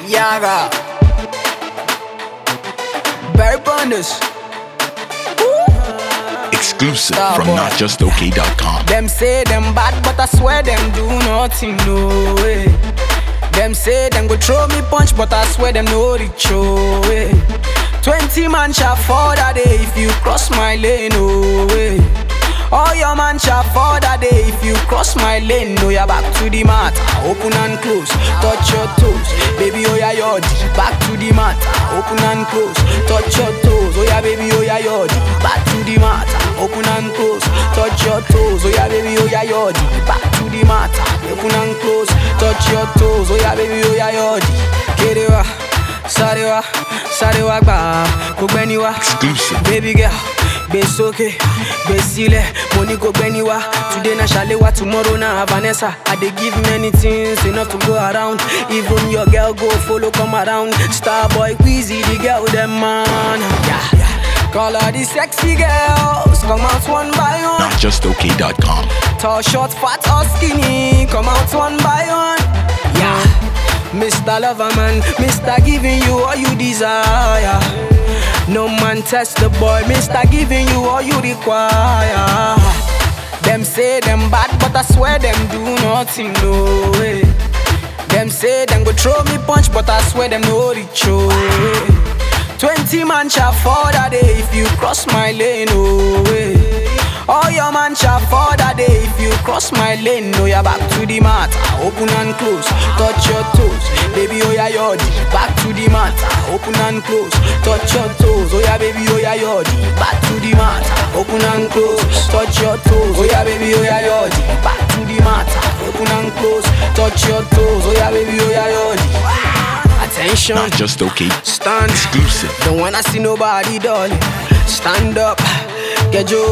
Yaga, Barry Bonders. Exclusive from NotJustOK.com. Them say them bad, but I swear them do nothing, no way. Them say them go throw me punch, but I swear them no reach, oh way. 20 man shall fall that day if you cross my lane, oh way. All your man shall fall that day if you cross my lane. No, you're back to the mat, open and close, touch your toes. Baby, oh yeah, yodi, back to the mat, open and close, touch your toes. Oh yeah, baby, oh yeah, yodi, back to the mat, open and close, touch your toes. Oh yeah, baby, oh yeah, yodi, back to the mat, open and close, touch your toes. Oh yeah, baby, oh yeah, yodi. Kerewa, sarewa, sarewa ba, kugbeniwa. Exclusive. Baby girl, besoke, besile, money go beniwa. Today na Shalewa, tomorrow na Vanessa. I dey give many things enough to go around. Even your girl go follow come around. Starboy, Queasy, the girl them man. Yeah. Call all the sexy girls, come out one by one. NotJustOK.com. Tall, short, fat or skinny, come out one by one. Yeah. Mr. Loverman, Mr. Giving you all you desire. No man test the boy, Mr. Giving you all you require. Them say them bad, but I swear them do nothing, no way. Them say them go throw me punch, but I swear them no reach, oh way. 20 man shall fall that day if you cross my lane, oh way. All your man shall fall that day if you cross my lane. No, you're back to the mat, open and close, touch your toes. Baby, oh yeah, yodi, back to the mat, open and close, touch your toes. Oh yeah, baby, oh yeah, yodi, back to the mat, open and close, touch your toes. Oh yeah, baby, oh yeah, yodi, back to the mat, open and close, touch your toes. Oh yeah, baby, oh yeah, yodi. Attention, NotJustOK. stand. Exclusive. Don't wanna see nobody, darling. Stand up, get you.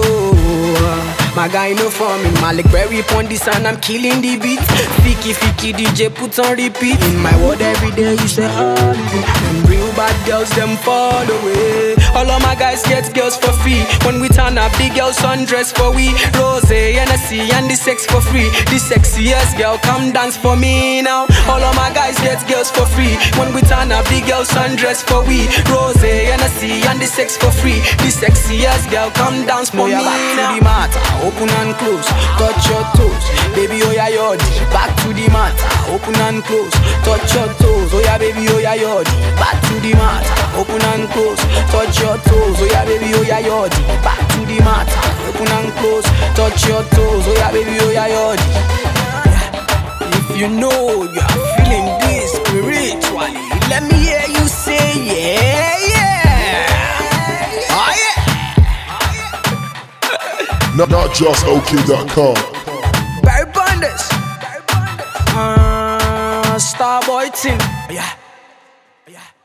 My guy no for me. Malik Berry upon this and I'm killing the beat. Fiki DJ put on repeat. In my world every day you say holiday. Them real bad girls them fall away. All of my guys get girls for free. When we turn up the girls undress for we. Rose, NSC and the sex for free. The sexiest girl come dance for me now. All of my guys get girls for free. When we turn up the girls undress for we. Rose, NSC and the sex for free. The sexiest girl come dance for me now. To the mat, open and close, touch your toes. Baby, oh yeah, yodi, back to the mat, open and close, touch your toes. Oh yeah, baby, oh yeah, yodi, back to the mat, open and close, touch your toes. Oh yeah, baby, oh yeah, yodi, back to the mat, open and close, touch your toes. Oh yeah, baby, oh yeah, yodi. If you know you're feeling this spiritually, let me hear you say yeah, yeah. Oh yeah. NotJustOK.com. Barry Bonders. Starboy team. Yeah.